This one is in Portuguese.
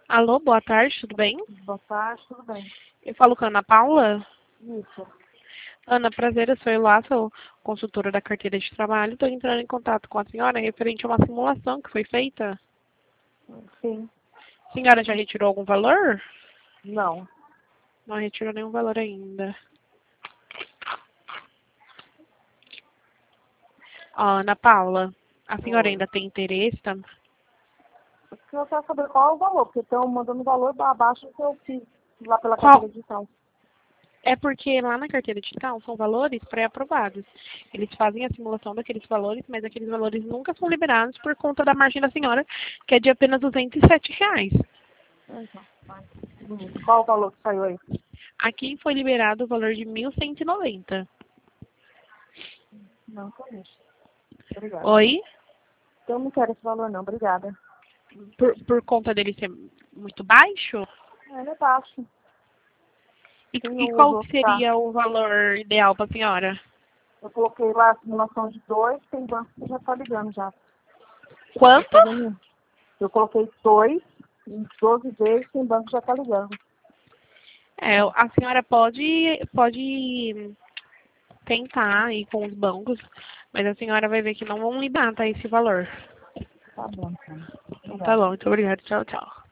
Alô, boa tarde, tudo bem? Boa tarde, tudo bem? Eu falo com a Ana Paula. Isso. Ana, prazer, eu sou Elá, sou consultora da carteira de trabalho. Estou entrando em contato com a senhora referente a uma simulação que foi feita. Sim. A senhora já retirou algum valor? Não. Não retirou nenhum valor ainda. Ó, Ana Paula, a senhora Oi. ainda tem interesse? Tá? Eu quero saber qual é o valor, porque estão mandando valor abaixo do que eu fiz lá pela Qual? carteira digital. É porque lá na carteira digital são valores pré-aprovados. Eles fazem a simulação daqueles valores, mas aqueles valores nunca são liberados por conta da margem da senhora, que é de apenas R$ 207. Então, qual o valor que saiu aí? Aqui foi liberado o valor de 1.190. Não conheço. Obrigada. Oi? Eu não quero esse valor não, obrigada. Por conta dele ser muito baixo? Ele é baixo. Tem E os qual outros, tá? seria o valor ideal para a senhora? Eu coloquei lá a simulação de 2, tem banco que já tá ligando já. Quanto? Tá vendo? Eu coloquei 2, em 12 vezes, tem banco que já tá ligando. É, a senhora pode tentar ir com os bancos, mas a senhora vai ver que não vão liberar, tá, esse valor. Tá bom, então. Então tá Obrigada. bom, muito obrigada. Tchau, tchau.